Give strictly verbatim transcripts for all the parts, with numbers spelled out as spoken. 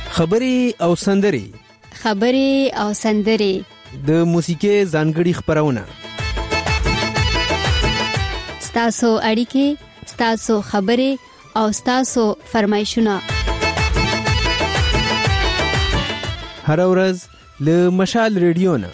خبري او سندري خبري او سندري د موسیقي ځانګړي خبرونه ستاسو اړیکې ستاسو خبري او ستاسو فرمایشونه هر ورځ له مشال ریډیو نه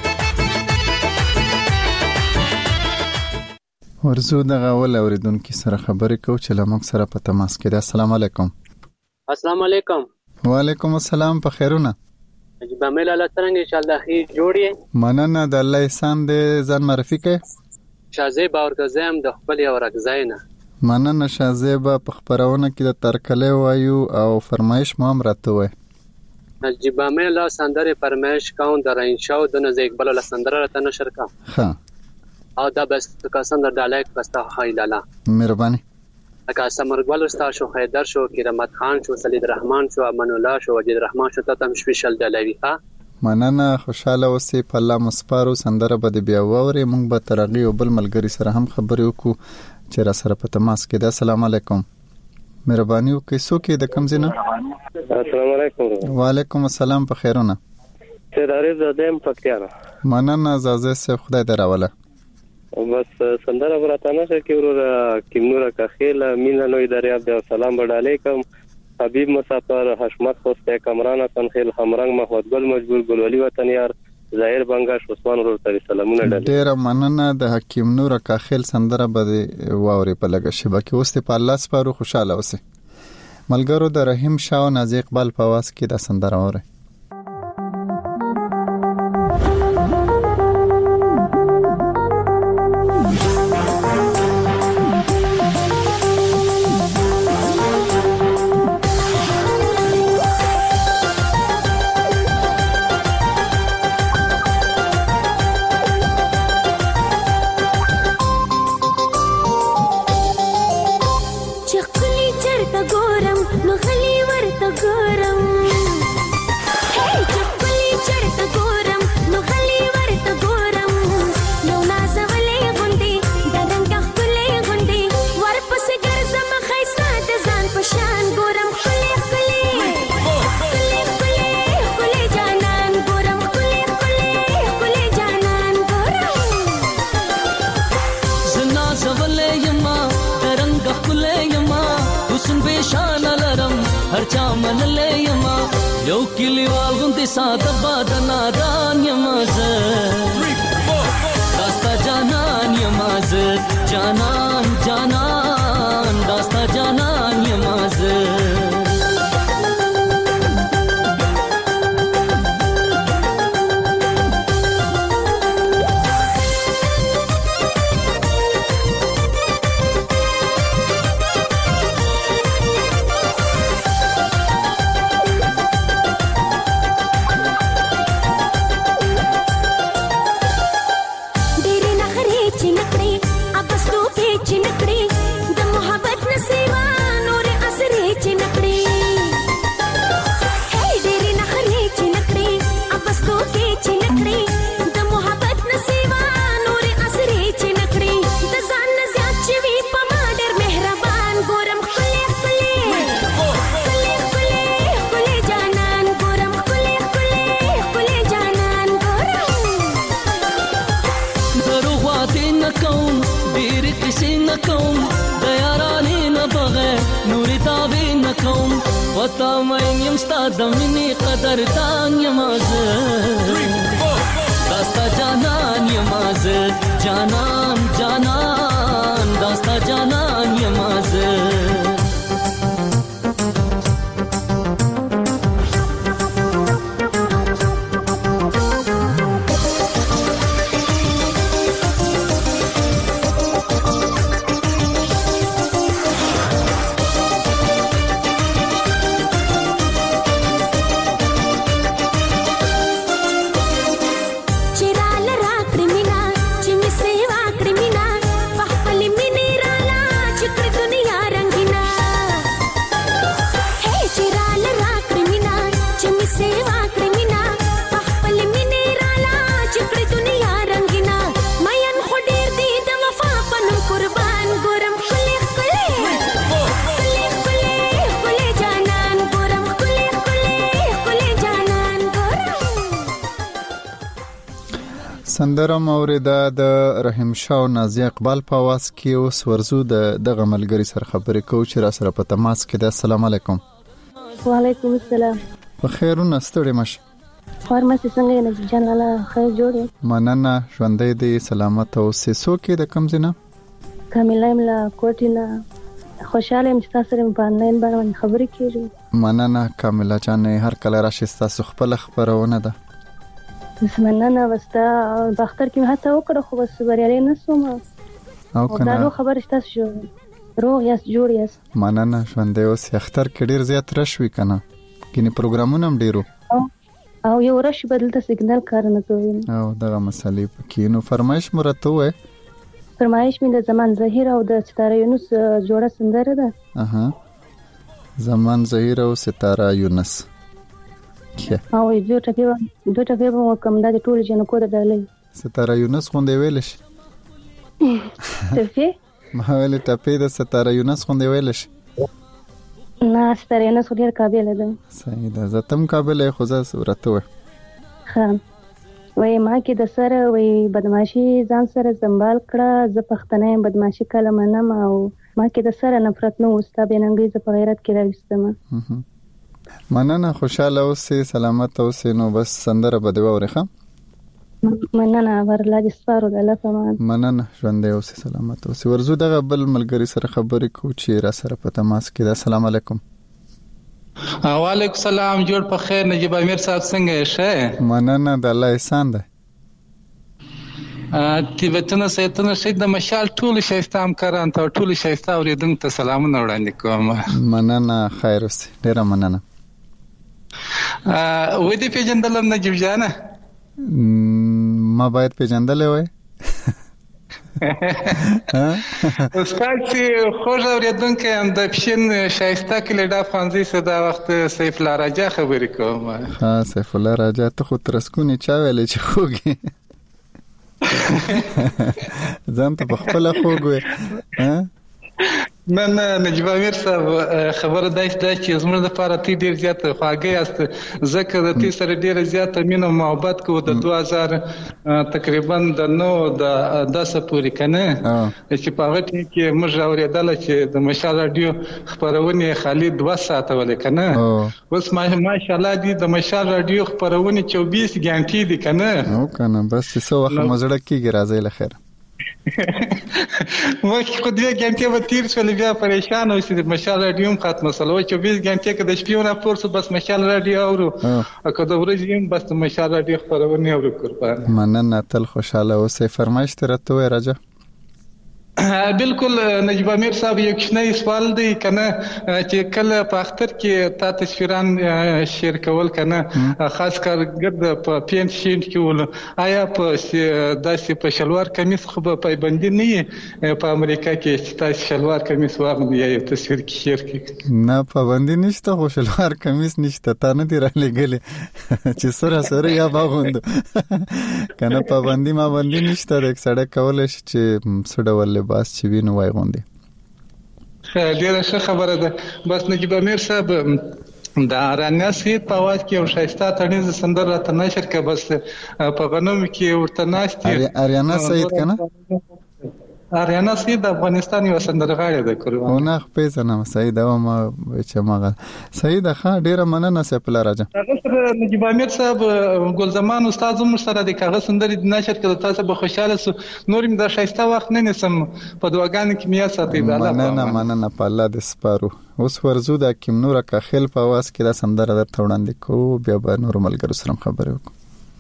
ورزو دغه ول اوریدونکو سره خبرې کو چې لمک سره په تماس کې ده. السلام علیکم. السلام علیکم. وعلیکم السلام. په خیرونه جی بامل الله څنګه ان شاء الله خیر جوړی مننه د الله احسان دې ځان معرفي کړئ. شازیب اورګزم د خپل اورګزاینه مننه شازیب په خبرونه کې د ترکلې وایو او فرمایش مو هم راته وای. جی بامل الله سندره فرمایش کوم در انشاء د نزد اقبال الله سندره ته نشر کا ها او دا بس کسان در دالک بستا خایلاله مهرباني اګه سمرګل استاد شو حیدر شو کرامت خان شو سلید رحمان شو امان الله شو وجید رحمان شو ته تم سپیشل دلوي ها مننه خوشاله اوسې په الله مسپارو سندره به بیا ووري مونږ به ترغي او بل ملګری سره هم خبرې وکړو چې را سره په تماس کې ده. السلام علیکم. مهرباني وکړئ څوک د کوم ځای نه؟ السلام علیکم. وعلیکم السلام. په خیرونه سید عارف زادم پکتیانا مننه زازه سه خدای دراوله بس سندره براتانه کې ورور کیمنور کاخیل مینا نوې دریاب د سلام علیکم حبیب مسافر حشمت خوسته کمران تنخیل همرنګ محمد ګل مجبور ګلولي وطن یار ظاهر بنگاش عثمان ورور ته سلامونه ډېر ډېر مننه د حکیم نور کاخیل سندره به واوري په لګه شبکه اوسه په الله سپارو خوشاله اوسه ملګرو د رحیم شاه نازي اقبال په واس کې د سندره اوره ساده بادنا دان یماز داستا جانان یماز جانان جانان داستا جانان یماز وتا مې یم ستاد منی قدر دان یماز داستا جانان یماز جانان جانان داستا جانان یماز Chirala ra crimina, chimi seva crimina, pa pali minirala. سندره موریده د رحیم شاه او نازیه اقبال په आवाज کې اوس ورزو د دغه ملګری سره خبرې کوو چې را سره په تماس کې ده. السلام علیکم. وعلیکم السلام. بخیرونه ستړي مش فارماسي څنګه یې نجیب جان لاله خیر جوړې مننه ژوندې دي سلامت او سیسو کې د کم زینه کامله املا کوټینا خوشاله ام چې تاسو سره په آنلاین باندې خبرې کیږي. مننه کامله جان هر کله راشي تاسو خپل خبرونه ده. مننه وستا بختر کې هڅه وکړه خو بس بریالي نه سوم او کنه دا خبر شته شو روغ یاس جوړ یاس. مننه ژوندې اوس اختر کې ډیر زیات رشوي کنه کینی پروګرامونه هم ډیرو او یو رش بدلته سیګنال کار نه کوي او دغه مسلې پکې نو فرمایش مرته وې فرمایش مې د زمان زهیر او د ستاره یونس جوړه سندره ده. اها زمان زهیر او ستاره یونس او دوه ټپه دوه ټپه په کوم د ټول جن کو درلې ستاره یونس خوندې ویل شي ټپه ما ویل ټپه د ستاره یونس خوندې ویل شي نه ستاره یونس ډیر قابل ده. صحیح ده زتم قابل خو زه صورت و خان وای ما کې د سره وای بدمعشي ځان سره سنبال کړه ز پښتنه بدمعشي کلمه نه ما او ما کې د سره نفرت نو واست به ننګي ز په غیرت کې راوستم. مننه خوشاله اوسې سلامت اوسې نو بس سندره به دی وورخه. مننه ورلا د سپارو د الله پمان. مننه ژوندې اوسې سلامت اوسې ورزو دغه بل ملګری سره خبرې کو چې را سره په تماس کې ده. السلام علیکم. وعلیکم السلام جوړ په خیر نجیب امیر صاحب څنګه شه؟ مننه د الله احسان ده. تیبتونه سیتونه شي د مشال ټول شایسته همکاران ته ټول شایسته اوریدونکو ته سلامونه وړاندې کوم. مننه خیر اوسې ډیره مننه. و دې پیژندلم نجیب جان ما باید پیژندلې وای استاد چې خوږ اوریدونکو هم د پښین شایسته کلی د افغانزي صدا وخت سیف الله راجا خبرې کوم. ها سیف الله راجا ته خو ترسکونی چا ویلې چې خوږي ځان ته په خپل خوږ ها نه نه نجیب امیر صاحب خبره دایته دا چې زموږ د لپاره تی ډیر زیات خواږه است ځکه د تی سره ډیر زیات مینه او محبت کو د دوه هزار تقریبا د نو د داسه پورې کنه چې په هغه کې موږ اوریدل چې د مشال رادیو خبرونه خالد دوه ساعته ولې کنه اوس ما ماشاءالله دي د مشال رادیو خبرونه چوبیس غنټې دي کنه او کنه بس څه وخت مزړه کیږي راځي لخر وای خو دې غنټه به تیر شول بیا پریشان او چې مشال رادیو هم ختم سره چوبیس غنټه کې د شپې نه پورس بس مشال رادیو اورو او که د ورځې هم بس مشال رادیو خبرونه اورو قربان. مننه تل خوشاله اوسې فرمایش ترته وای راجا. بالکل نجیب امیر صاحب یو کښنی سوال دی کنه چې کله په اختر کې تا تصویران شیر کول کنه خاص کار ګرد په پینټ شینټ کې ول آیا په داسې په شلوار کمیس خو په پایبندي نه په امریکا کې چې تاسو شلوار کمیس واغلی یا تصویر کې شیر کې نه پابندي نشته خو شلوار کمیس نشته تا نه دی را لګلې چې سره سره یا باغوند کنه پابندي ما باندې نشته د سړک کول شي چې سړول باس چې وینو وای غوندي. ډیره ښه خبره ده. بس نجیب امیر صاحب د اریانا سید په واټ کې او شایسته تنیز سندر را تنشر کې بس په غنوم کې ورته ناشتي اریانا سید کنه اریانا سید د افغانستان یو سندرغاړی ده کړو او نه په ځنه سید او ما چې ما سید ښه ډیره مننه سپلا راځه. هغه سره نجیب امیر صاحب ګل زمان استاد مو سره د کاغذ سندري د نشر کړه تاسو به خوشاله سو نورم د شایسته وخت نه نسم په دواګان کې میا ساتي د الله مننه مننه په الله د سپارو. اوس ورزو د کیم نور کا خل په واس کې د سندره در توړاندې کو بیا به نور ملګرو سره خبرې وکړو.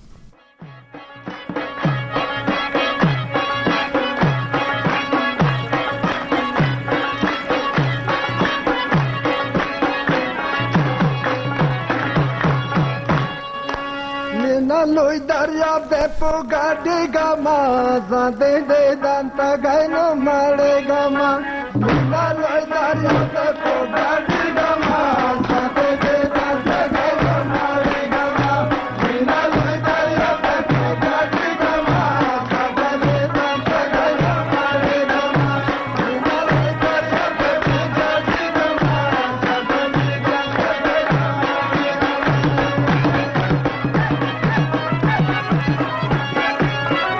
لوی دریا به پوګاډي ګما زده دې دانتا غینو مړې ګما مینا لوی دریا به پوګاډي ګما زده دې دانتا غینو مړې ګما مینا لوی دریا به پوګاډي ګما زده دې دانتا غینو مړې ګما مینا لوی دریا به پوګاډي ګما زده دې دانتا غینو مړې ګما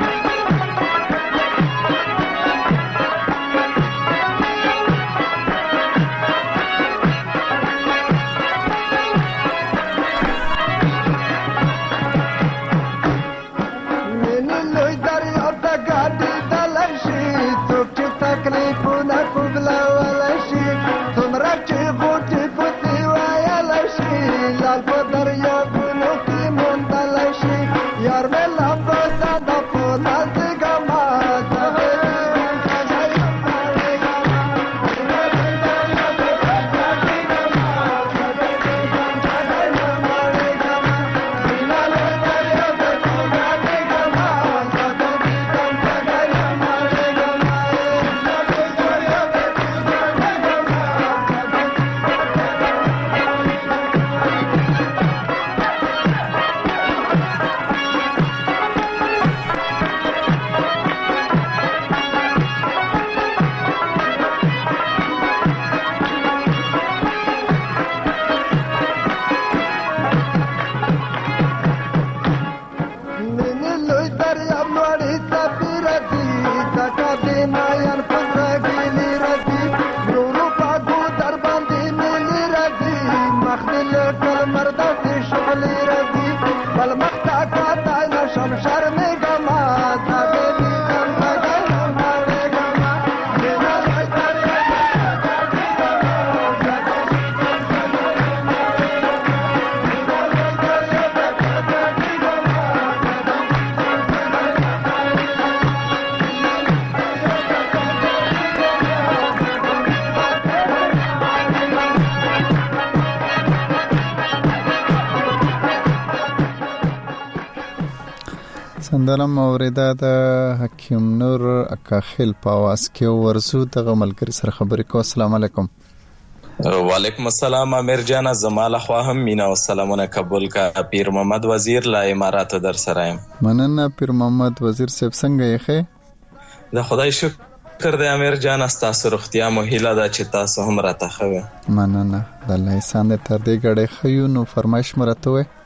سندره موریده د حکیم نور اکاخیل په आवाज کې ورزو د ملګری سره خبرې کو. السلام علیکم. وعلیکم السلام امیر جان، زماله خو هم مینا او سلامونه قبول کا. پیر محمد وزیر لا امارات در سره یم. مننه پیر محمد وزیر صاحب، څنګه یې ښه؟ د خدای شکر دی امیر جان، تاسو روغتیا مو هیله ده چې تاسو هم راته ښه وئ. مننه د الله احسان دې تر دې ګړې ښه یو. نو فرمایش مو راته ووایه.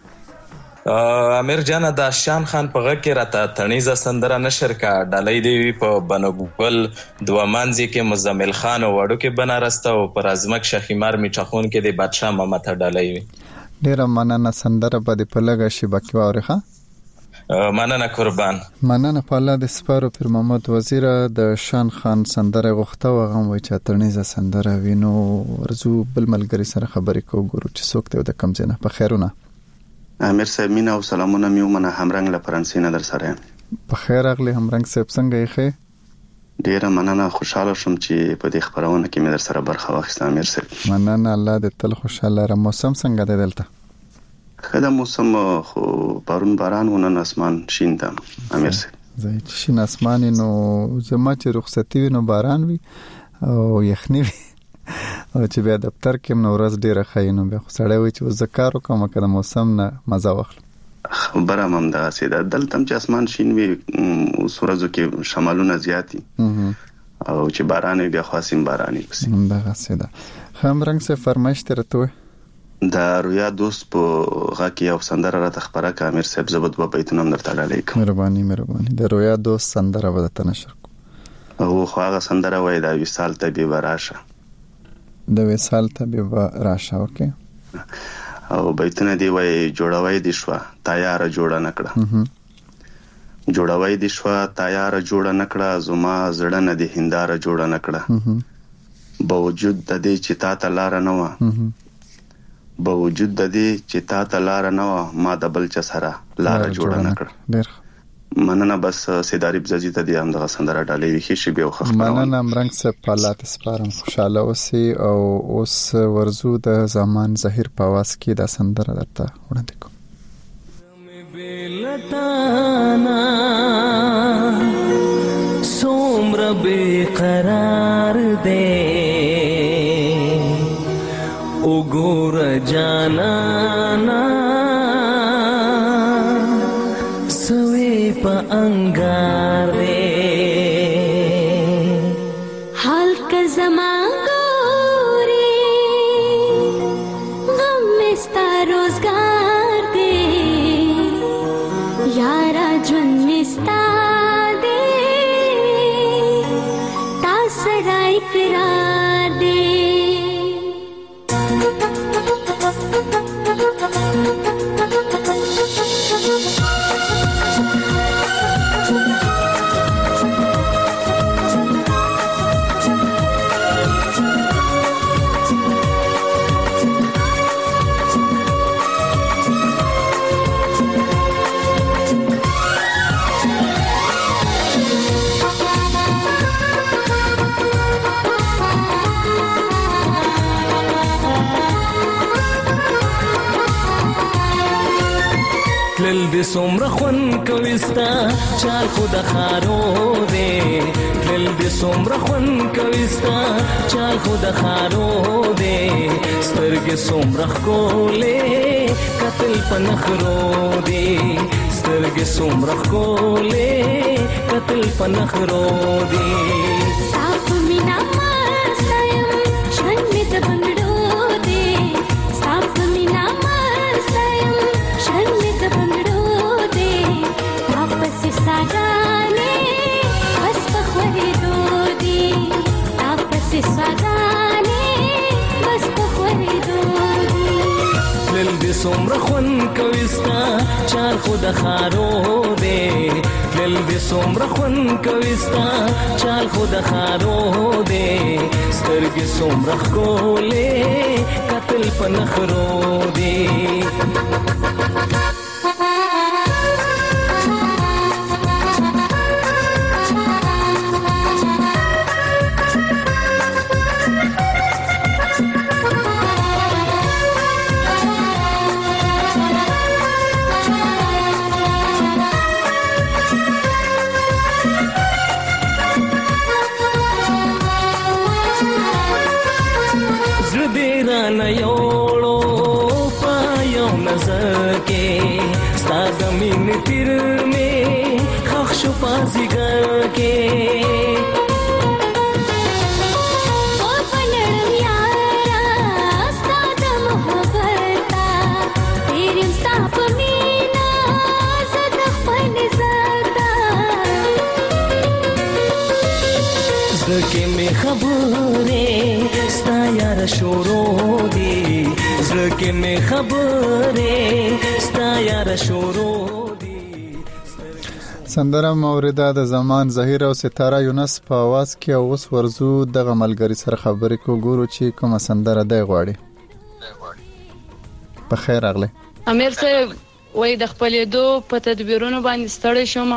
امیر جان د شان خان په غږ کې راته تڼیزه سندره نشر کا. ډالۍ دی وی په بنګل دوه مانځي کې مزمل خان او وړو کې بنارسته او پر ازمک شخیمار میټخون کې د بادشاه محمد ته ډالۍ وی. ډیره مننه. سندره به د پلګه شي بکی واورخه. مننه قربان. مننه په الله د سپارو. پیر محمد وزیر د شان خان سندره غوښته و غم وای چې تڼیزه سندره وینو. ورزو بل ملګری سره خبرې کو ګورو چې څوک ته د کم ځنه په خیرونه. امیر صاحب مینا او سلامونه میو منه همرنګ له فرانسې نه در سره یم. په خیر اغلی همرنګ صاحب، څنګه یې ښه؟ ډیره مننه، خوشاله شوم چې په دې خبرونه کې مې در سره برخه واخیسته امیر صاحب. مننه، الله دې تل خوشاله را. موسم څنګه دی دلته؟ ښه ده موسم، خو بارون باران ونن اسمان شین ده امیر صاحب. زه چې شین اسمان نو زما چې رخصتي وي نو باران وي او یخني وي او چې بیا دفتر کې نو ورځ ډیره ښه نو بیا خو سړی وي چې زه کار وکړم که د موسم نه مزه واخلم. خبره هم همداسې ده. دلته هم چې اسمان شین وي اوس ورځو کې شمالونه زیات دي او چې باران وي بیا خو اسیم باران وي. دغسې ده. ښه همرنګ صاحب فرمایش دې راته ووایه. د رویا دوست په غږ کې یو سندره راته خپره کړه امیر صاحب. زه به دوه بیتونه هم درته ډالۍ کړم. مهرباني مهرباني. د رویا دوست سندره به درته نشر کړو. او خو هغه سندره وایي د وصال طبیب راشه. د وصال طبیب راشه. اوکې. او بیتونه دی وایي جوړوي دي شو تیار جوړه نکړه. جوړوي دي شو تیار جوړه نکړه. زما زړه نه دی هنداره جوړه نکړه. باوجود د دې چې تا ته لار نه و باوجود د دې چې تا ته لار نه و ما د بل چا سره لار جوړه نکړه. ډیر مننه. بس سیداری بزازي ته دی هم د سندره ډالۍ وی شي به خو مننه. مرنګ صاحب په الله تسپارم، خوشاله اوسئ. او اوس ورزو د زمان زهیر په आवाज کې دا سندره درته وړاندې کوم. بلتانا سومر بیقرار دے اگور جانانا سوی پا انگار دے حال کا زمان گوری غم مستا روزگار دے یارا جن مستا دے تاسرا اقرار دے تلل دې څومره خوند کوي ستا چال خو د خارو دی. تلل دې څومره خوند کوي ستا چال خو د خارو دی. سترګې څومره ښکلې قتل په نخرو دی. سترګې څومره ښکلې قتل په نخرو دی. صاف مینا ماسته یم ژوند مې د بنګړو دی. صاف مینا ماسته یم ژوند مې د بنګړو دی. واپس ساګانې بس په خورېدو دي. واپس ساګانې بس په خورېدو دي. تلل دې څومره خوند کوي ستا چال خو د خارو دی. تلل دې څومره خوند کوي ستا چال خو د خارو دی. سترګې څومره ښکلې قتل په نخرو دی. رانه یوړو په یو نظر کې ستا د مینې تیر مې ښخ شو په ځیګر کې زړه مې خبرې ستا یاره شروع دي زړه کې مې خبرې ستا یاره شروع دي. سندره موریده د زمان ظهیر او ستاره یونس په आवाज کې او اوس ورزو دغه ملګری سره خبرې کو ګورو چې کومه سندره دی غواړي. په خیر راغله امیر صاحب وای د خپلېدو په تدبیرونو باندې ستړی شوم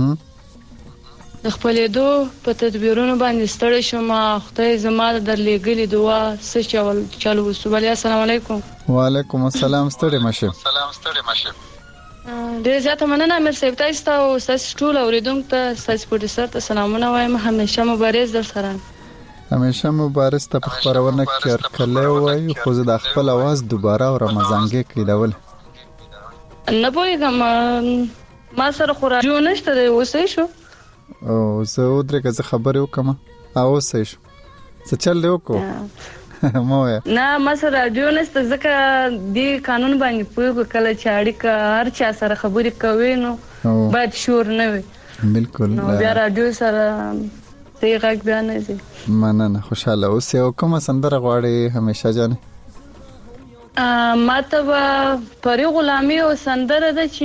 د خپلېدو په تدبیرونو باندې ستړی شوم خدای زما د درلېږلې دعا څه چول چلو وسوبلی السلام علیکم. وعلیکم السلام ستړی مشه سلام ستړی مشه ډېر زیاته مننه امیر صاحب تاسو ته او تاسو ټول اوریدونکو ته تاسو پروډوسر ته سلامونه وایم همیشه مبارز در سره همیشه مبارز ته په خبرونه کې کله وای خو زه د خپل आवाज دوباره او رمضانګه کېدول نه پوهیږم ما سره خو راجو نشته دی اوسې شو او زه ودرې که زه خبرې وکم او اوسې شو څه چل دی وکړو مو نه ما سره راجو نشته ځکه دی قانون باندې پوهیږو کله چې اړیکه هر چا سره خبرې کوي نو باید شور نه وي بالکل نو بیا راجو سره تی غږ بیا نه ځي مننه خوشاله اوسې او کومه سندره غواړې همیشه جانې ما ته به پرې غلامي او سندره ده چې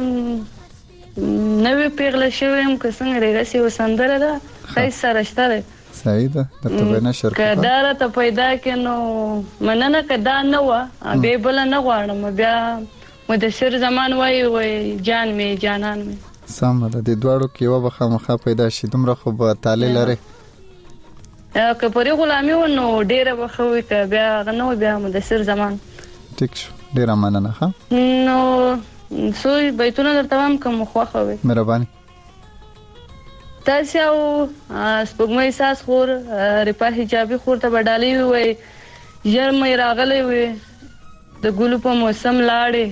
نوې پیغله شوې یم که څنګه ریغسې او سندره ده ښایست سره شته دی صحیح ده درته به نشر که دا راته پیدا کړې نو مننه که دا نه وه بیا بله نه غواړم بیا مدثر زمان وایي وایي جان مې جانان مې سمه ده د دواړو کې یوه به خامخا پیدا شي دومره خو به تالې لرې که پرې غلامي و نو ډېره به ښه وي که بیا هغه نه وي بیا مدثر زمان ټیک شو ډېره مننه ښه نو څو بیتونه درته وایم که مو خوښه وي مهرباني تاسې او سپوږمۍ ساز خور رپا حجابي خور ته به ډالۍ ووایي ژر مې راغلی وي د ګلو په موسم لاړې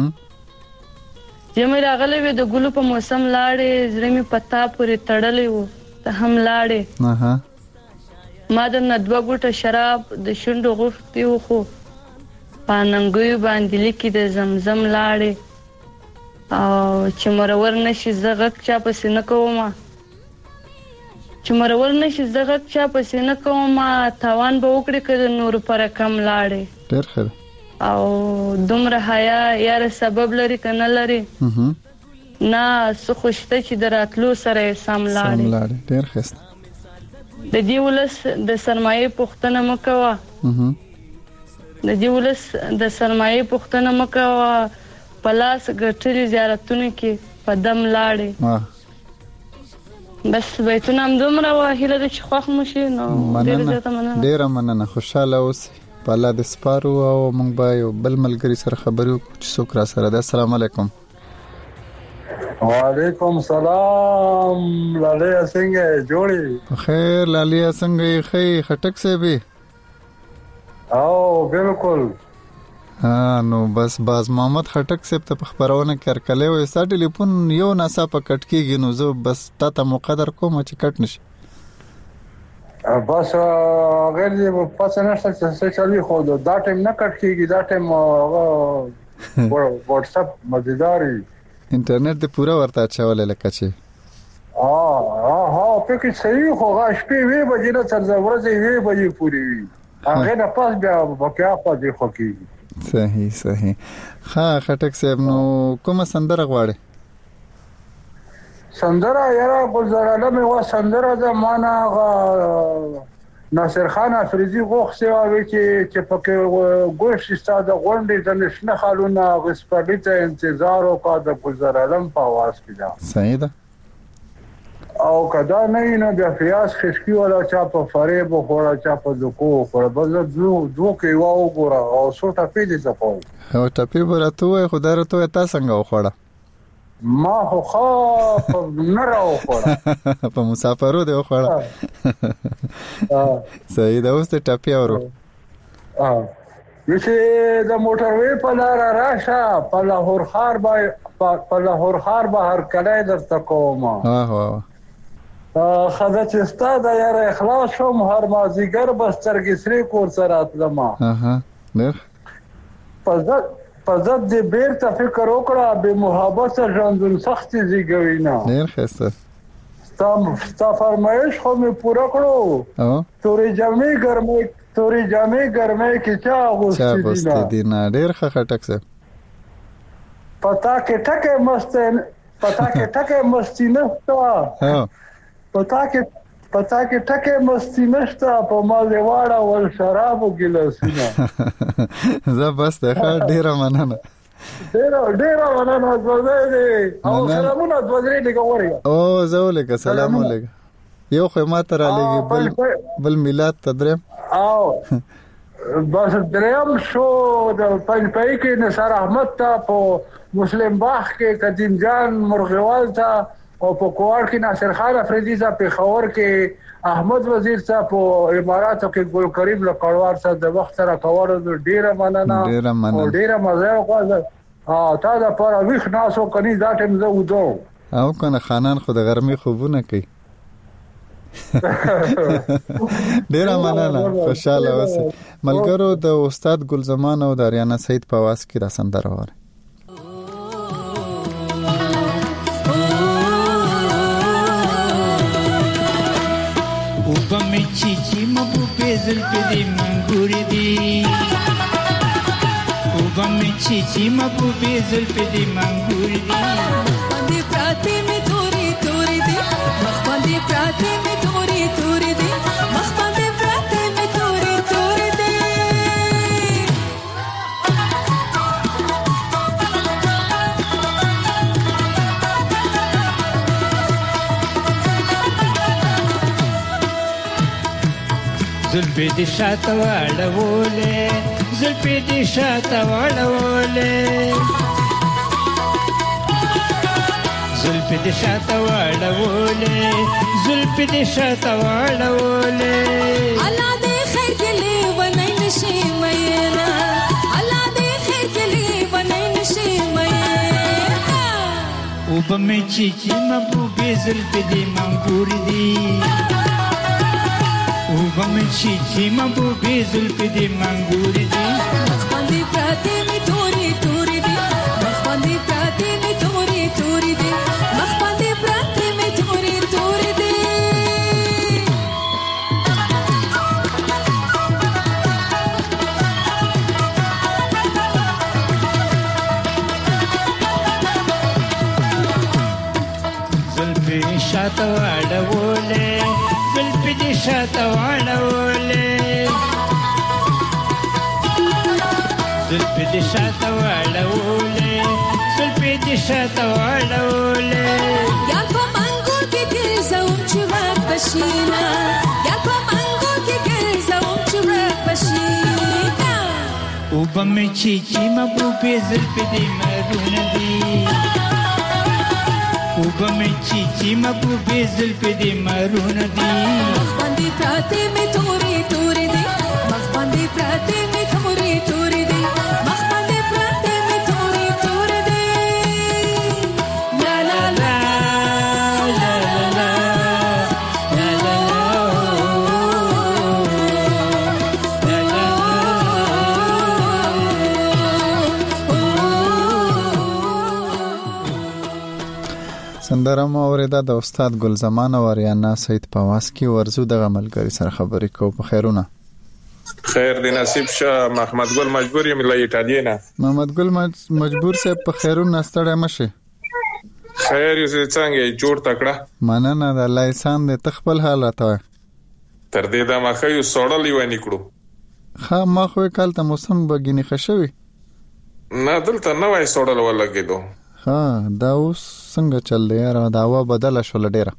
ژر مې راغلی وي د ګلو په موسم لاړې زړه مې په تا پورې تړلی و ته هم لاړې ما درنه دوه ګوټه شراب د شونډو غوښتي و خو په اننګیو باندې لیکي د زمزم لاړې او چې مرور نشي زه غږ چا پسې نه کومه چې مرور نشي زه غږ چا پسې نه کومه تاوان به وکړي که د نورو په رقم لاړې ډېر ښه ده او دومره حیا یاره سبب لري که نه لري نه څه خو شته چې د راتلو سره یې سم لاړې ډېر ښایسته د دې ولس د سرمایې پوښتنه مه کوه د دې ولس د سرمایې پوښتنه مه کوه په لاس ګټلي زیارتونو کې په دم لاړې بس بیتونه همدومره وه هیله ده چې خوښ مو شي نو ډېره زیاته مننه ډېره مننه خوشحاله اوسئ په الله دې سپارو او موږ به یو بل ملګري سره خبرې وکړو چې څوک را سره ده السلام علیکم وعلیکم سلام لالیا څنګه جوړې خیر لالیا څنګه یې ښه خټک صاحب او بالکل ها نو بس باز محمد خټک صاحب ته په خبرونه کې ارکلې وې ستا ټلیفون یو ناڅاپه کټ کېږي نو زه بس تا ته مقدر کوم چې کټ نشي بس غیر دې پس نه څه چالي خو دا ټایم نه کټ کېږي دا ټایم واتس اپ مزیداري انټرنیټ دې پورا ورته چولې لکه چې ها ها ها پکې صحیح خو غاښ په وی بجې نه تر ورځې وی بجې پوری وي هغه نه پاس بیا بیا پاتې خو کېږي صحیح صحیح ها خټک صاحب نو کومه سندره غواړي سندره یاره گلزار عالم وا سندره د معنا ناصر خان افریدي غوښ سیوي چې چې پکې ګوش استاد غونډې د نشنه خالونه غسپړې ته انتظار وکړ د گلزار عالم په आवाज کې دا صحیح ده او کدا نه نه بیا فیاض خشکی ولا چا په فریب او خورا چا په دکو خورا بس دو دو کې واو ګورا او څو ټپې دي ځپو او ټپې براتو خدای راته تا څنګه وخوړه ما خو خا نه راو خوړه په مسافرو دی وخوړه صحیح ده اوس ته ټپې اورو اه چې د موټروي په لار راشه په لاهور خار به په لاهور خار به هر کله درته کوم. ها ها خدای چې ستا د یاره اخلاص شوم هر مازیګر بسترګې سری کور سره اتلم. اها نه پزت پزت دې بیرته فکر وکړه به محبت ژوندون سختي زیږوي نه. ډیر ښه. ستا ستا فرمایش خو مې پوره کړو. ها تورې جامې ګرمې تورې جامې ګرمې کې چا غوستې دي نه. ډیر ښه خټک سه پتا کې ټکه مست پتا کې ټکه مستی نه ها پتا کې پتا کې ټکه مستی نشته په مالې واړه ول شرابو ګلاسونه. زه بس ته ډیره مننه ډیره ډیره مننه زه او سلامونه دوزري لګوري. او زه ولګه سلام ولګه یو خو ما تر لګي بل بل میلاد تدرم او بس دریم شو د پنځپای کې نثار احمد ته په مسلم باغ کې قدیم جان مرغوال ته او په کوار کې ناصر خان افریدي صاحب په خور کې احمد وزیر صاحب په اماراتو کې ګل کریم لکړوار صاحب د وخت سره کور ډیره مننه ډیره مننه او ډیره مزه وکړه. ها تا دا پر ویښ ناسو کني دا ټیم زه ودو او کنه خانان خو د ګرمي خوبونه کوي. ډیره مننه خوشاله اوسه. ملګرو د استاد ګل زمان او د اریانا سعید په واس کې را سندره وره. وبم چیچی مبو پزل پدی منګور دی وبم چیچی مبو پزل پدی منګور دی باندې پراته می توري توري دی مخ باندې پراته می توري توري دی مخ باندې پراته می توري توري دی زلفی دی شاته واړولې زلفی دی شاته واړولې زلفی دی شاته واړولې زلفی دی شاته واړولې الله دې خیر کلی ونای نشي مېنا الله دې خیر کلی ونای نشي مېنا وبم چیچی مبوبې زلفی دی منګور دی وبم چیچی مبوبې زلفی دی منګور دی مخ باندې پراته می توري توري دی مخ باندې پراته می توري توري دی مخ باندې پراته می توري توري دی زلفی شاته واړولې زلفی دی شاته واړولې زلفی دی شاته واړولې زلفی دی شاته واړولې یا په منګو کې ګرځوم چې واک بشینا یا په منګو کې ګرځوم چې واک بشینا وبم چیچی مبوبې زلفی دی مرونه دی وبم چیچی مبوبې زلفی دی مرونه دی مخ باندې پراته می توري توري دی مخ باندې پراته می توري توري دی مخ باندې پراته می توري توري دی لا لا لا لا لا لا لا سندره مو اوریدا د استاد ګل زمان او اریانا سعید په واس کې ورزو د عملګری سره خبرې کو. په خیرونه خیر دی نصیب شه. محمد ګل مجبور یم له ایټالیا نه. محمد ګل مجبور سه په خیرونه ستړی مشه. خیر یې څنګه جوړ تکړه مننه د الله احسان دې تخپل حالت وای تر دې دا مخه یو سوړل یو نکړو خا ما خو کال ته موسم بګینی خشوي نه دلته نو وای سوړل ولګیدو. ها دا اوس څنګه چل دی یار دا وا بدل شول ډیره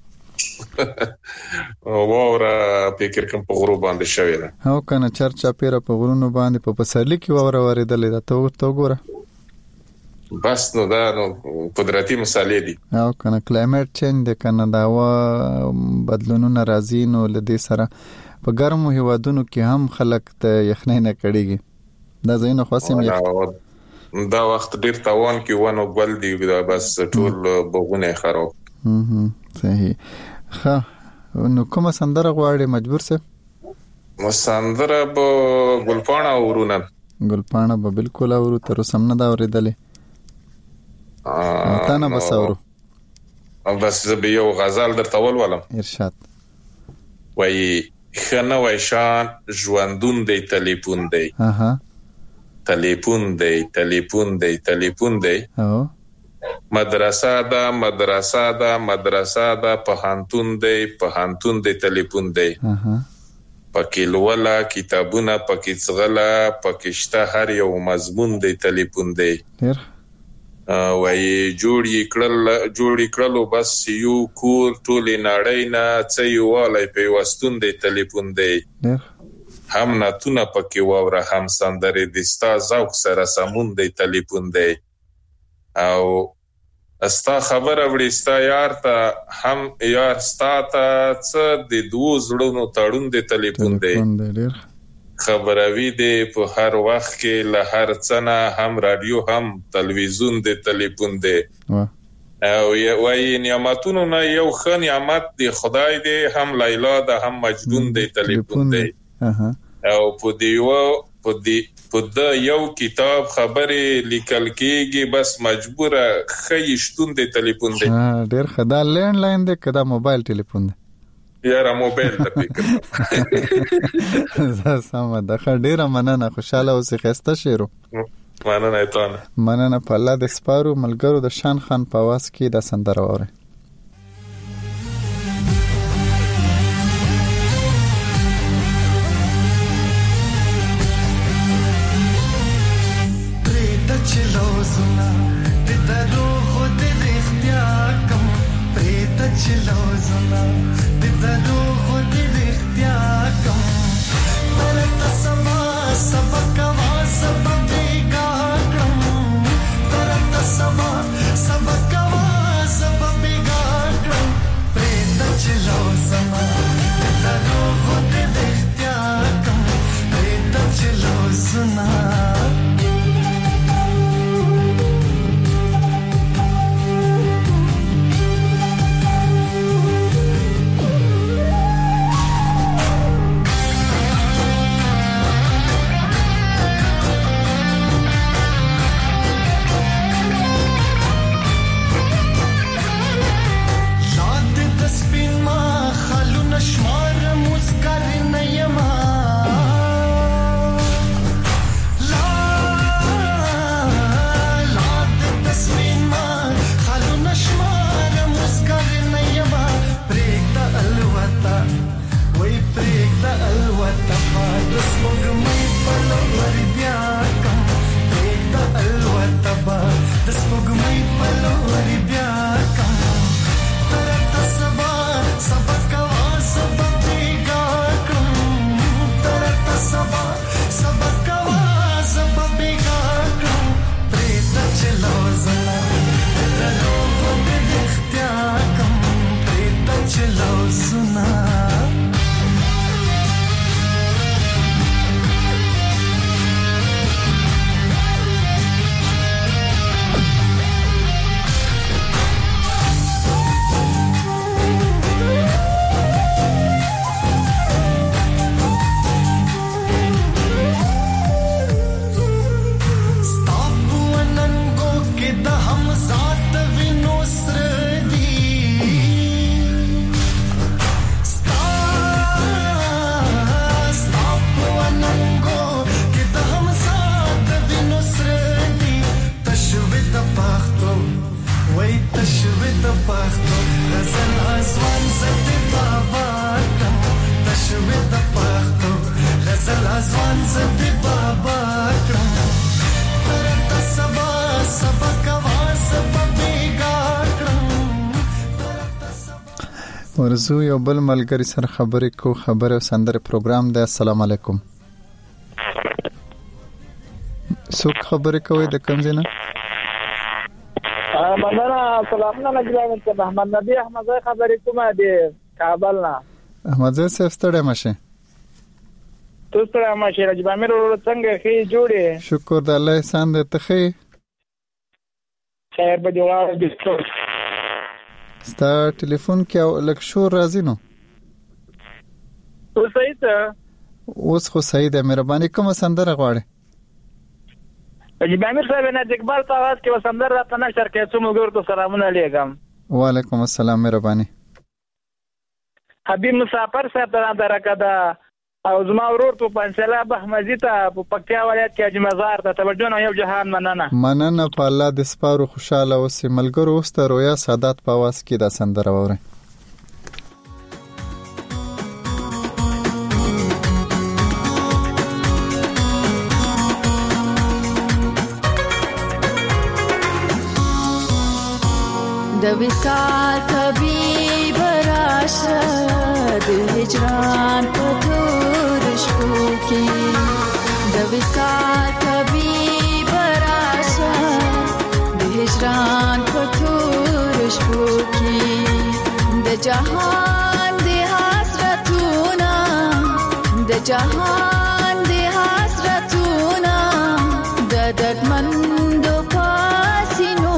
او ورا فکر کوم په غرو باندې شوی دا هاو کنه چرچا پیره په غرونو باندې په پسرلی کې ورا ورېدل دا ته تو ګوره بس نو دا نو قدرتي مسالې دي. هاو کنه کلایمټ چینج د کنه دا وا بدلونونه راځي نو لدې سره په ګرمو هوادونو کې هم خلک ته یخنۍ نه کړيږي دا زینو خاصم یخ دا وخت ډیر تاوان کې ونه ګل دی بس ټول بغونه خراب. هم صحیح. ښه نو کومه سندره غواړې مجبور سه؟ سندره به ګلپاڼه اورونه. ګلپاڼه به بالکل اورو، تر اوسه نه دا اورېدلې. تا نه بس اورو. بس زه به یو غزل درته ولولم. ارشاد. وای خنه وای شان ژوندون دی تلیفون دی. اها تلیفون دی تلیفون دی تلیفون دی. او مدرسه دا مدرسه دا مدرسه دا پوهنتون دی پوهنتون دی تلیفون دی. اها پکې لولا کتابونه پکې څغلا پکې شته هر یو مضمون دی تلیفون دی. ډیر وای جوړی کړل جوړی کړلو بس یو کور ټولې نړۍ نه څه یو والای په وستون دی تلیفون دی. ډیر هم ناتونه پکې ووره هم سندره دستا ذوق سره سمون دی تلیفون دی. او استا خبر اوړستا یار ته هم یار ستا ته څه د دوه زړونو تړون دی تلیفون دی. خبروي دی په هر وخت کې له هر څنه هم رادیو هم تلویزیون دی تلیفون دی. او وای نعمتونو نه یو ښه نعمت دی خدای دی هم لیلا ده هم مجنون دی تلیفون دی. او په دیو په دی په د یو کتاب خبرې لیکل کېږي بس مجبوره خېشتون دی تلیفون دی. ډېر خدا لینډ لاین دی کدا موبایل ټلیفون دی یاره موبایل ته فکر زه سم ده ډېر مننه خوشاله اوسې خسته شیرو. مننه ایتانه مننه په الله د سپارو ملګرو د شان خان په واس کې د سندره وره. چلو زنا د درو خود د اختیار کوم ترت سما سبق وا سبق کا کوم ترت سما سبق وا سبق کا کوم پرت چلو زنا د درو خود د اختیار کوم پرت چلو زنا ورزو یو بل ملګری سره خبرې کو خبره او سندره پروګرام ده. السلام علیکم. څوک خبرې کوي د کوم ځای نه؟ مننه. سلام علیکم. محمد نبی احمد خبرې کومه دی کابل نه. احمد زه ستړی مشه. ستړي ماشه رجب امیر ورو څنګه خې جوړې شکر د الله احسان دې ته خې خیر به دی واه ستا ټلیفون کې او لک شور راځي نو اوس صحیح ته اوس خو صحیح ده مهرباني کوم سندره غواړي رجب امیر صاحب نه د اقبال په आवाज کې وسندر راته نشر کې څو موږ ورته سلامونه علیکم وعلیکم السلام مهرباني حبیب مسافر صاحب ته درکه دا او زما ورور ته پنځله بهمزي ته په پکتیا ولایت کې اج مزار ته توجه نه یو جهان مننه مننه په الله د سپارو خوشاله اوسې ملګرو اوس ته رویا سادات په आवाज کې دا سندره وره د وصال طبيب راشد هجران په تور شپو کې د وصال طبيب راشد هجران په تور شپو کې د جهان د حسرتونه د جهان د حسرتونه د دردمندو پاسینو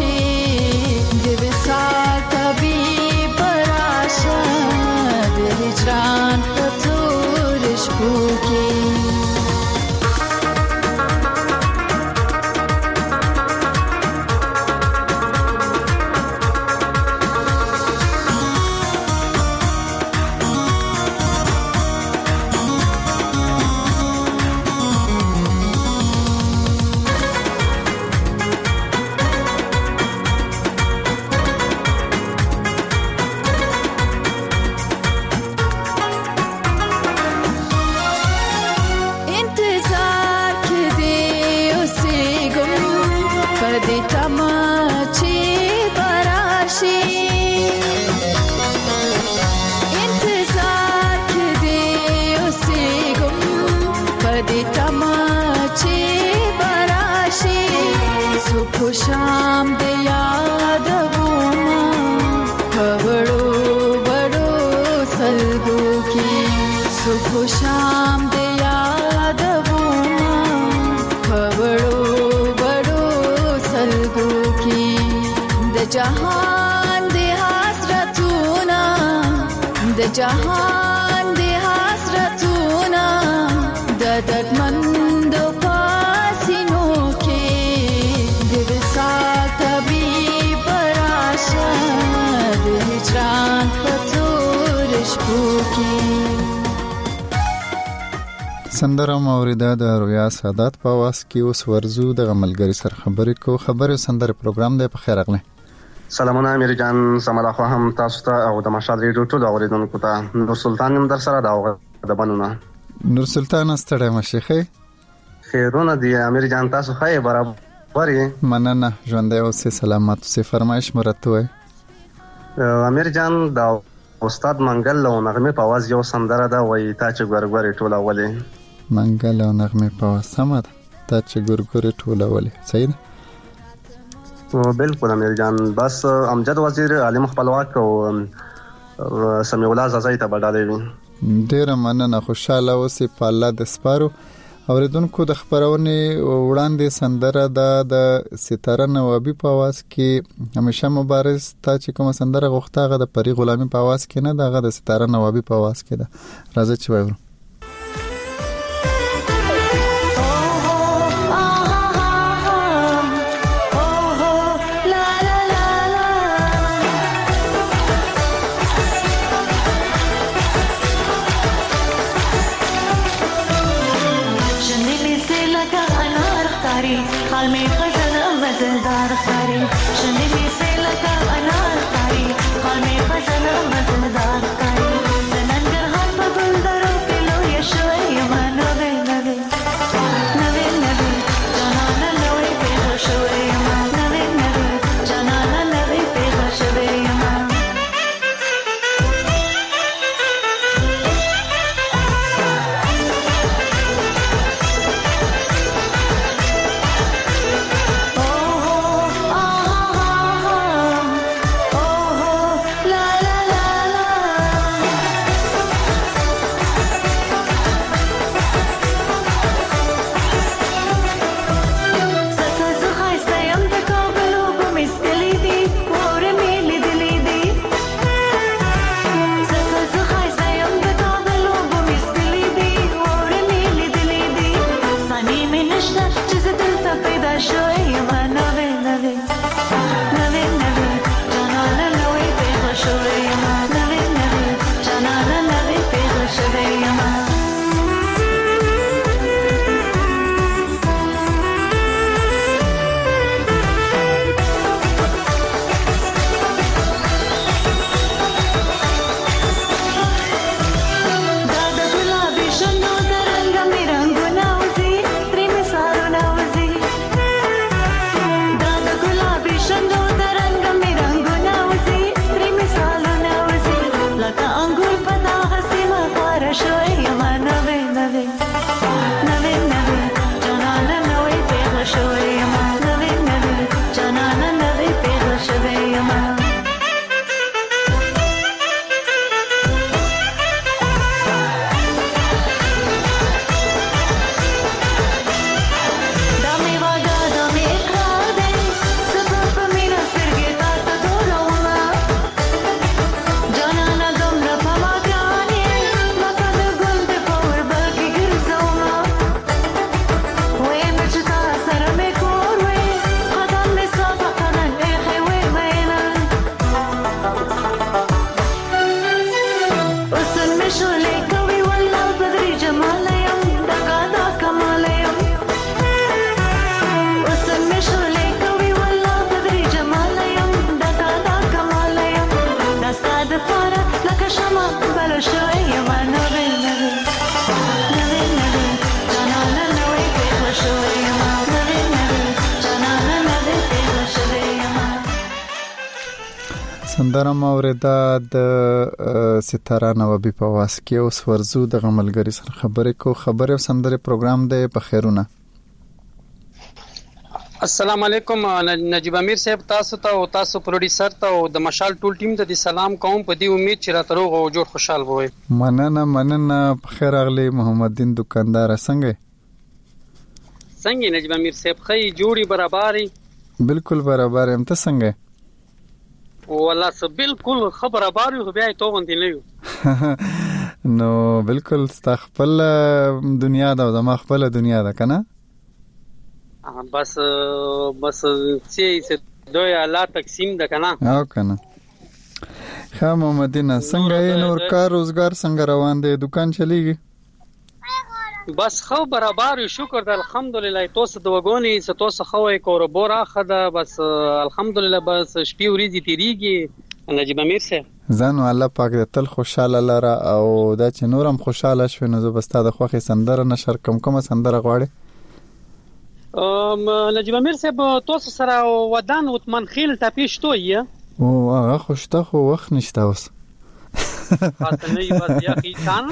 هجران په تور شپو کې شام د یاد وما خبرو بڑو سلگو کی صبح شام د یاد وما خبرو بڑو سلگو کی د جهان د حسرتونه د جهان د حسرتونه د دردمند پاسینو هجران په تور شپو کې سندره موریده د رویا سادات په आवाज کې اوس ورزو د ملګری سر خبرې کو خبرو سندره پروګرام دی په خیر اغله سلامونه امیر جان سمدا خو هم تاسو ته او د مشال ریډیو ټول اوریدونکو ته نور سلطان هم در سره دا د بنونه نور سلطان ستړی مشيخه خیرونه دی امیر جان تاسو خای برابر مننه ژوندې اوسې سلامات اوسې فرمایش مرته وای امیر جان دا استاد منګل له نغمه په आवाज یو سندره دا وای تا چې ګورګوري ټوله ولې منګل له نغمه په आवाज سمه تا چې ګورګوري ټوله ولې صحیح ده بالکل امیر جان بس امجد وزیر عالم خپلواک او سمیع الله زازای ته بداله وي ډیر مننه خوشاله اوسې په الله د سپارو اوریدونکو د خبرونه وړاندې سندره د ستاره نوابی په आवाज کې همیشه مبارز تا چې کوم سندره غوښتاغه د پری غلامی په आवाज کې نه دغه د ستاره نوابی په आवाज کې ده راځي چې وایو حال میں غزل مزیدار خاری شنی میں سے لگا انار خاری حال میں غزل مزیدار خاری ننگر ہم بگل درو پلو یشوی ما نوے نوے نوے نوے جانان نوے پہ شوی ما نوے نوے جانان نوے پہ شوی ما مې نشته چې زه دلته پیدا شوی یم نوې نوې نوې نوې جانانه نوې پیدا شوی یم نوې نوې جانانه نوې پیدا شوی یم سندره ما اوریدا د ستاره نوابی په واسکي او سورزو د غملګری سره خبرې کو خبره سندره پروګرام دی په خیرونه. السلام علیکم نجیب امیر صاحب، تاسو ته او تاسو پروډوسر ته او د مشال ټول ټیم ته د سلام کوم په دې امید چې راته روغ او جوړ خوشحال وي. مننه مننه خیر اغلی محمد دین دکاندار څنګه څنګه نجیب امیر صاحب خی جوړي برابرۍ بالکل برابر هم ته څنګه والله سه بالکل خبره باري خو بیا ته غوندې نه یو نو بالکل استخپل دنیا دا د مخبل دنیا دا کنه بس بس چې څه دوی الله تقسیم ده کنه او کنه خا محمدینه څنګه نور کار روزګار څنګه روان دی دکان چلیږي بس خو برابر شکر د الحمدلله تاسو د وګونی ستاسو خو کوربور اخده بس الحمدلله بس شپې ورځې تیریږي نجیب امیر صاحب زانو الله پاک دې تل خوشاله لره او دا چې نورم خوشاله شوي نو زه بس تا د خوخي سندره نشر کوم کومه سندره غواړي ام نجیب امیر صاحب تاسو سره ودان وتمن خیل ټاپی شتو یې او هغه خوشته خو وخت نشته اوس خاصه نه یې بس یا کی چانس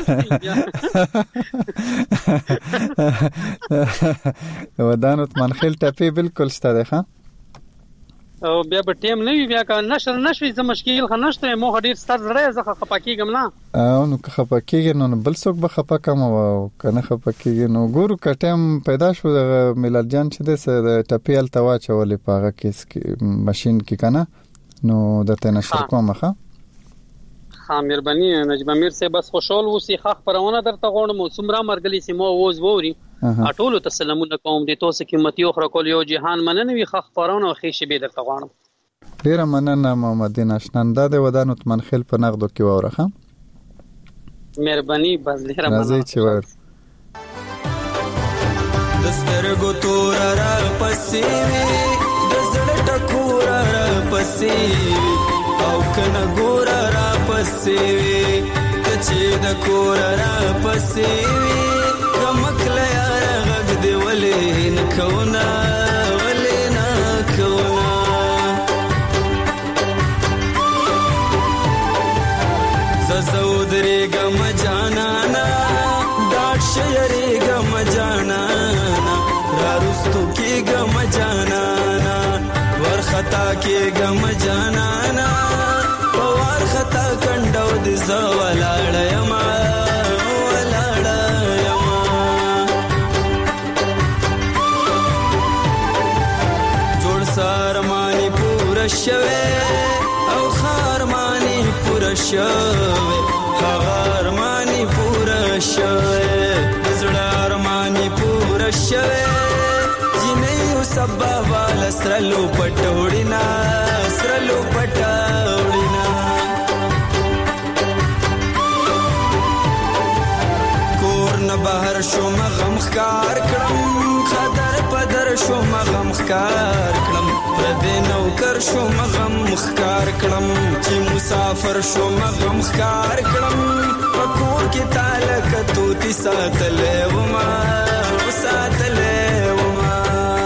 ودان وتمن خیل ټاپی بالکل شته ده ښه او بیا به ټیم نه وی بیا که نشر نشوي زه مشکل خنشته مو ډیر ستر زړه زه خپاکیږم نه او نو که خپاکیږي نو بل څوک به خپاکم او کنه خپاکیږي نو ګورو کټم پیدا شو د میلاد جان چې د ټپیل توا چولې پاغه کیس ماشين کې کنه نو د تنشر کومه ښه ها مهرباني نجیب امیر صاحب بس خوشحال وسی خاخ پرونه درته غوړم سمرا مرګلی سیمو ووز ووري اټول ته سلامونه کوم د توسه قیمتي او خرکول یو جهان مننوي خاخ پرونه خې شي به درته غوړم ډیر مننه محمد دین اشننده د ودانو تمنخل په نغدو کې وورخه مهرباني بس ډیر مننه راځي چې ور دسترګو تور را پسې د زړه ټکور را پسې او کنه ګور را پسې چې د کور را پسې کمکل یار غږ دی ولې نکونا ولې نکونا زودري غم جانانا ډاټ شيري غم جانانا راستو کې غم جانانا ورخطا کې غم جانانا پوار خطا کندو د زولاړ یما ولاړ یما جوړ سارمانی پور شوه او خارمانی پور شوه خارمانی پور شوه زړارمانی پور شوه جنې سبب لسرلو پټوړینا سرلو پټوړینا کور نه بهر شو مغم خکار کړم خدر پدر شو مغم خکار کړم پر دې نوکر شو مغم خکار کړم چې مسافر شو مغم خکار کړم پکور کې تعلق توتی ساتلې وما ساتلې وما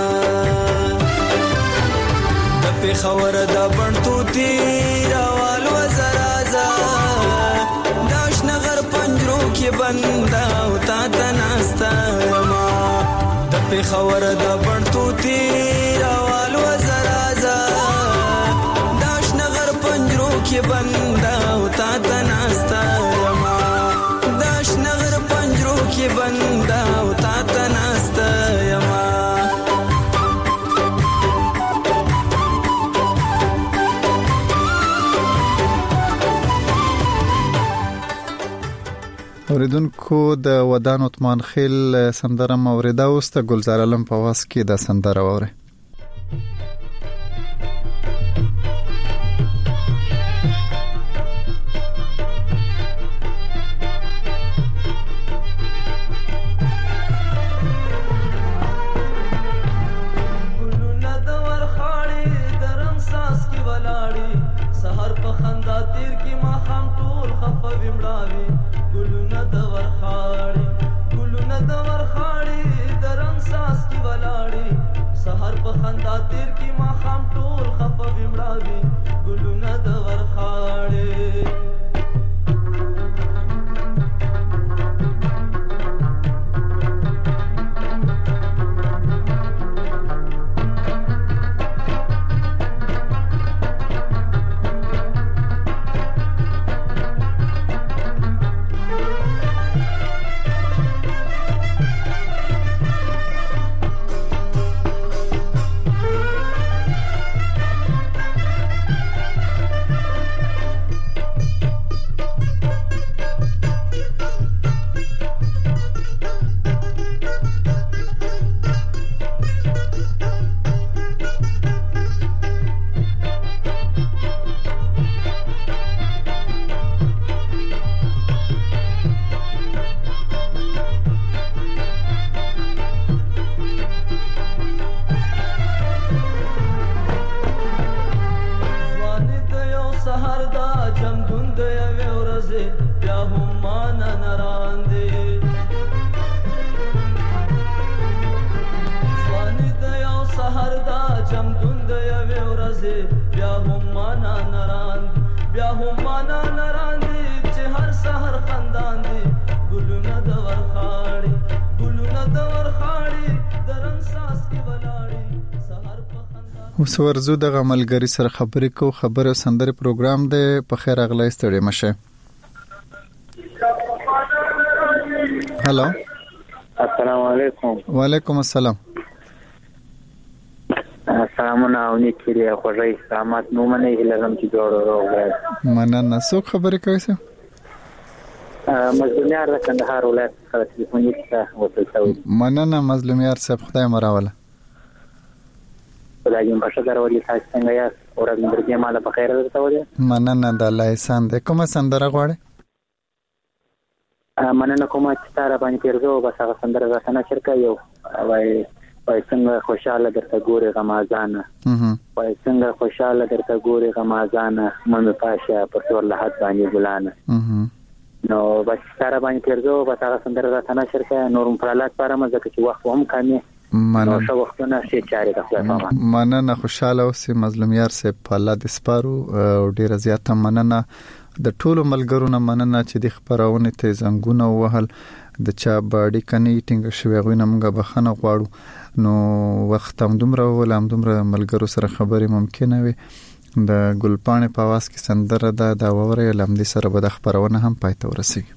د پیښور د بڼ توتی راوال وزرازا داش نغر پنجرو کې بندا او تا تناستا ما د پیښور د بڼ توتی راوال وزرازا داش نغر پنجرو کې بندا او تا تناستا ما داش نغر پنجرو کې بندا او تا تناستا ما اوریدونکو د ودان عثمان خیل سندره موریدا اوس د ګلزار علم په واس کې د سندره وره اوس ورزو د غملګری سره خبرې کو خبره سندره پروګرام دی په خیر اغلی ستړي مشه هالو السلام علیکم وعلیکم السلام سلامونه او نیکری خوږی سلامات نو منه هلم چې جوړ راغلی مننه څوک خبرې کوي څه مظلومیار د کندهار ولایت څخه تلیفونیک ته وصل شوی مننه مظلومیار صاحب خدای مراوله خدای دې بشه درولې تاسو څنګه یاست اورګ درځي مال په خیر درته وله مننه د الله احسان دې کومه سندره غواړي مننه کومه چې تاره باندې پیرزو بس هغه سندره راته نه شرکا یو وای وای څنګه خوشاله درته ګوري غمازانه وای څنګه خوشاله درته ګوري غمازانه مم پاشا پر څور لحد باندې ګلانه نو بس تاره باندې پیرزو بس هغه سندره راته نه شرکا نورم پرالات پاره مزه چې وخت هم کامي مننه شو وختونه شي چاري د خپل فهمه مننه خوشاله اوسې مظلومیار صاحب په الله د سپارو او ډیره زیاته مننه د ټولو ملګرو نه مننه چې د خبرونه ته زنګونه وهل د چا باډي کني ټینګ شوی غوینه موږ بخنه غواړو نو وخت هم دومره ولهم دومره ملګرو سره خبرې ممکنه وي د ګلپانې په واس کې سندره ده دا وره لمدي سره به د خبرونه هم پاتې ورسیږي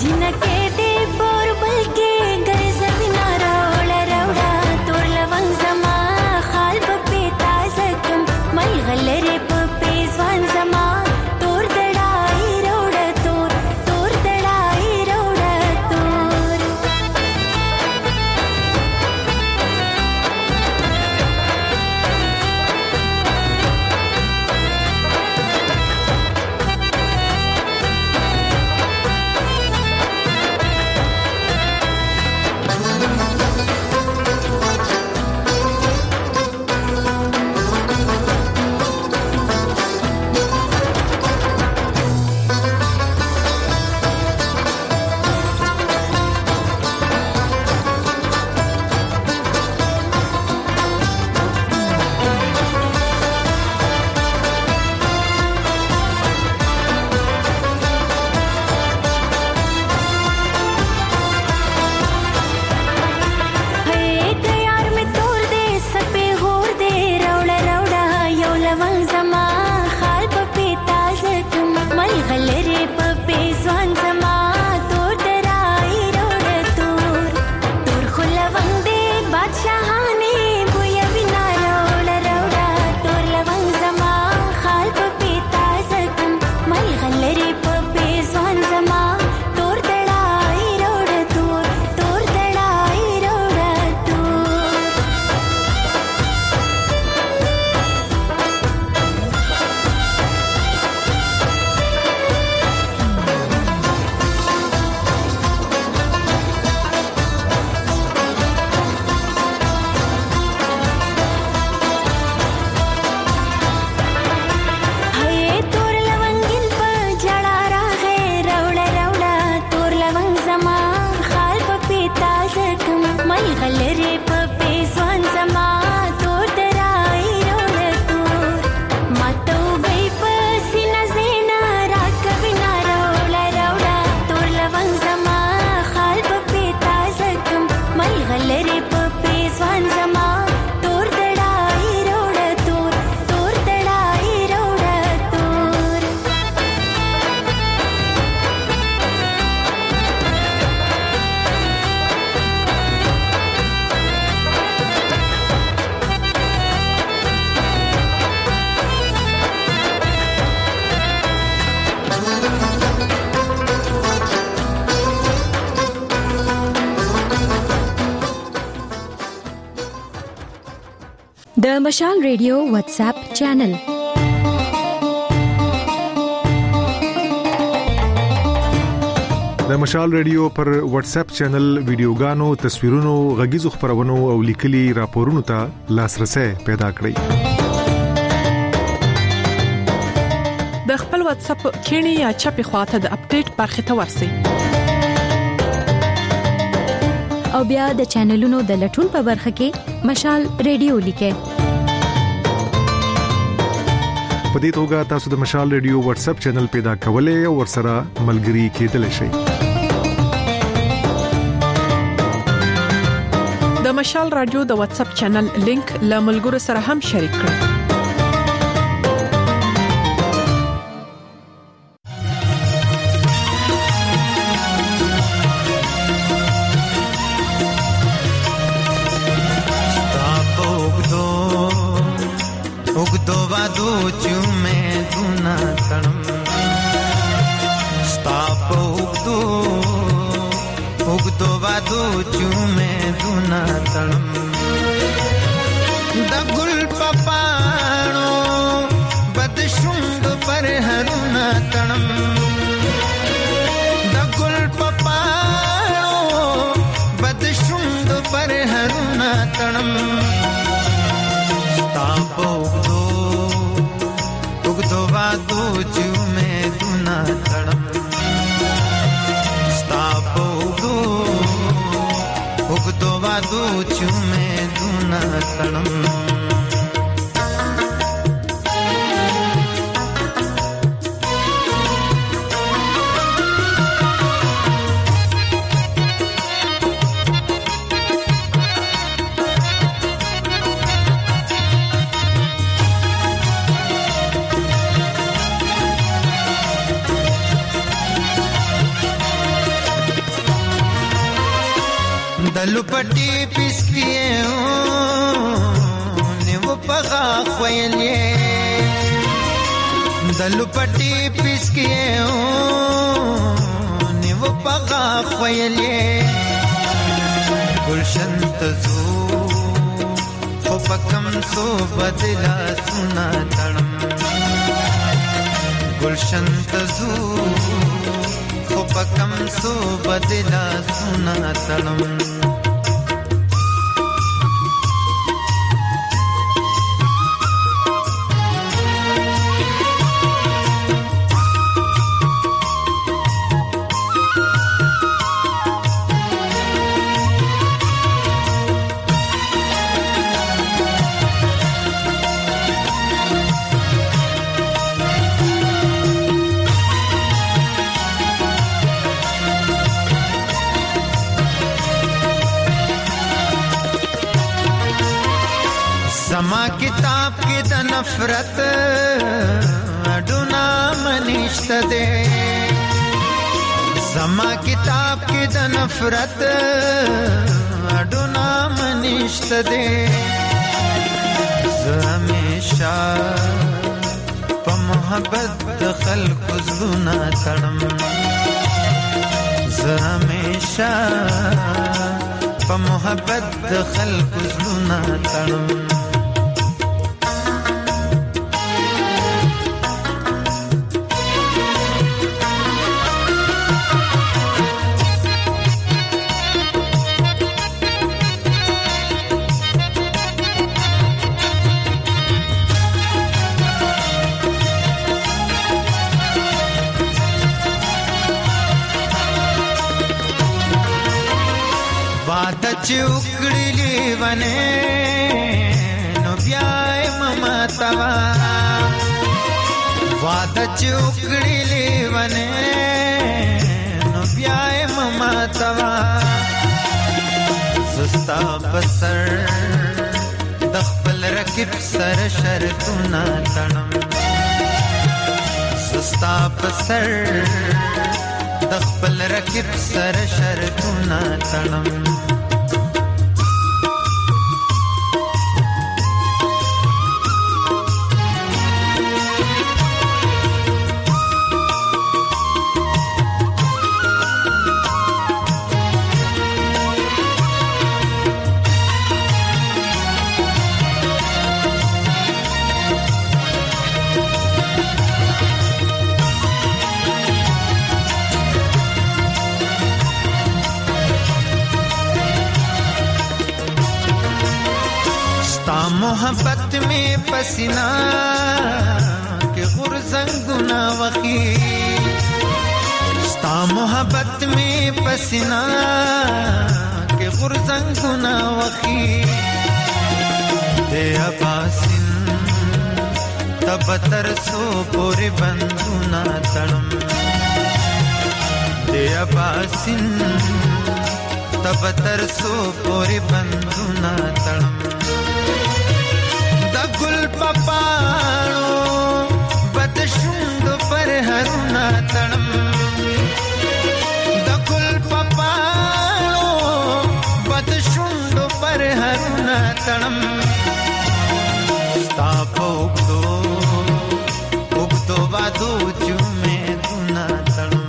जिनके दे बोर बल्के गए जमीना रोड़ा रोड़ा तोड़ लवंग जमा खाल बपे ताजकम मल गलरे पपे स्वान जमा तोड़ दड़ाई रोड़ा तोड़ तोड़ दड़ाई रोड़ा तोड़ د مشال ریډیو واتس اپ چینل د مشال ریډیو پر واتس اپ چینل ویډیوګانو تصویرونو غږیزو خبرونو او لیکلي راپورونو ته لاسرسي پیدا کړئ د خپل واتس اپ کینی یا چپی خواته د اپډیټ برخه ته ورسئ او بیا د چینلونو د لټون په برخه کې مشال ریډیو لیکه په دې توګه تاسو د مشال ریډیو واتس اپ چینل پیدا کولای او ورسره ملګري کېدلی شئ د مشال رادیو د واتس اپ چینل لینک له ملګرو سره هم شریک کړئ دلو پټي پسکیه نیو پغا خویلې دلو پټي پسکیه نیو پغا خویلې گلشن تزو خو پکم سو بدلا سنا تړم گلشن تزو خو پکم سو بدلا سنا تړم زما کتاب کې د نفرت اډونا منشت دے زما کتاب کې د نفرت اډونا منشت دے زه همیشه په محبت د خلکو زړونه تړم زه همیشه په محبت د خلکو زړونه تړم چوکړلی ونه نو بیاي مما توا واده چوکړلی ونه نو بیاي مما توا سستا بسر د خپل رکب سر شرطونه تړم سستا بسر د خپل رکب سر شرطونه تړم मोहब्बत में पसीना के गुरजंगुना वखी स्ता मोहब्बत में पसीना के गुरजंगुना वखी दे अबासिन तब तरसो पूरे बंधुना तड़म दे अबासिन तब तरसो पूरे बंधुना तड़म गुल पपाणो बदशुंड पर हरुना तड़म द गुल पपाणो बदशुंड पर हरुना तड़म स्तापो उगदो उगदो वादो जुमे दुना तड़म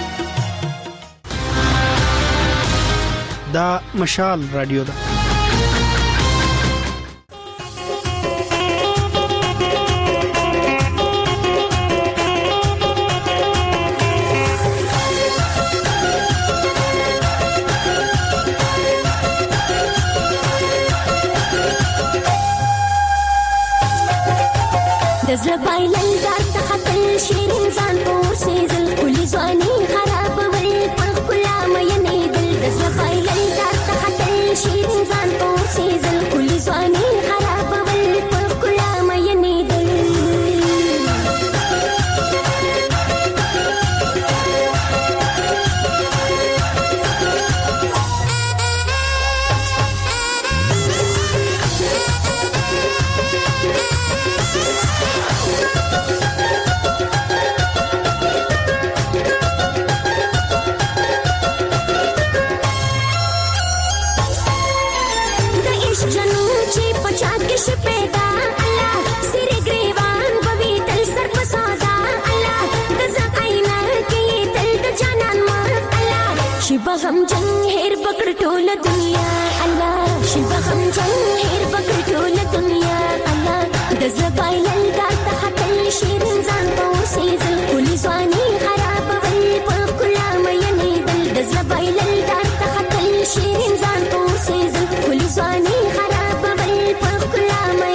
دا مشال رادیو دا دزل بايلل دار تخطل شيرين زان پور سيزل كل زواني خراب ول پر كلا ميني دل دزل بايلل دار تخطل شيرين زان پور سيزل كل زواني خراب ول پر كلا ميني دل بغم جنگ هیر بکړ ټول دنیا الله شي بغم جنگ هیر بکړ ټول دنیا الله د زړه بایلل دا تختل شیرین ځان په اوسېدل کلی ځواني خراب ول په کلا مې دل د زړه بایلل دا تختل شیرین ځان په اوسېدل کلی ځواني خراب ول په کلا مې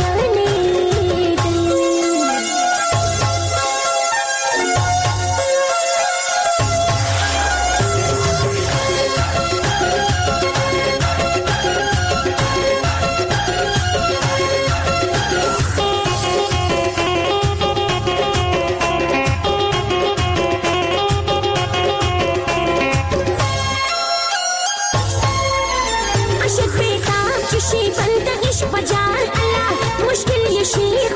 شي